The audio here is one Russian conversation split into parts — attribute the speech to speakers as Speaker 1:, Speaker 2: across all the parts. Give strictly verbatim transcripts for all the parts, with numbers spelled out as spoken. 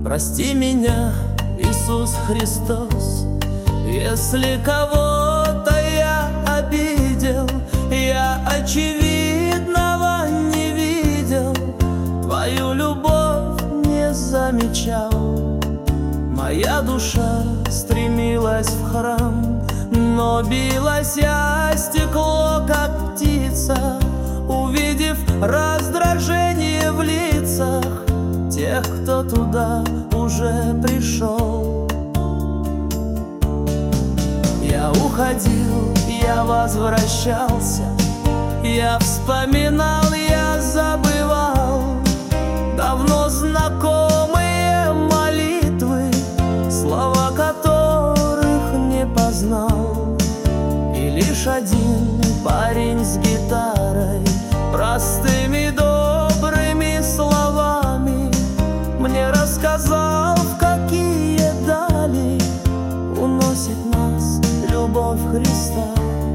Speaker 1: Прости меня, Иисус Христос, если кого-то я обидел, я очевидного не видел, Твою любовь не замечал. Моя душа стремилась в храм, но билось я стекло, как птица, увидев раздражение в лицах тех, кто туда уже пришел. Я уходил, я возвращался, я вспоминал, я забывал давно знакомые молитвы, слова которых не познал. И лишь один парень с гитарой, простыми добрыми словами мне рассказал, в какие дали уносит нас любовь Христа.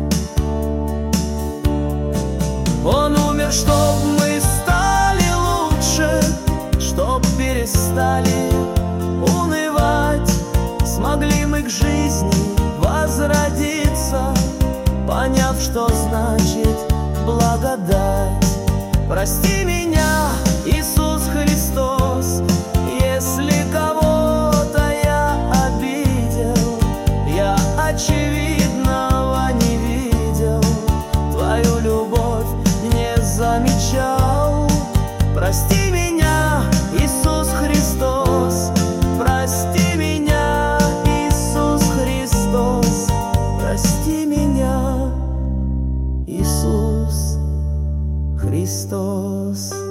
Speaker 1: Он умер, чтоб мы стали лучше, чтоб перестали унывать, смогли мы к жизни возродиться, поняв, что значит благодать. Прости меня, Иисус Христос, если кого-то я обидел, я очевидного не видел, Твою любовь не замечал. Прости меня, Иисус Христос, прости меня, Иисус Христос, прости меня, Иисус Христос.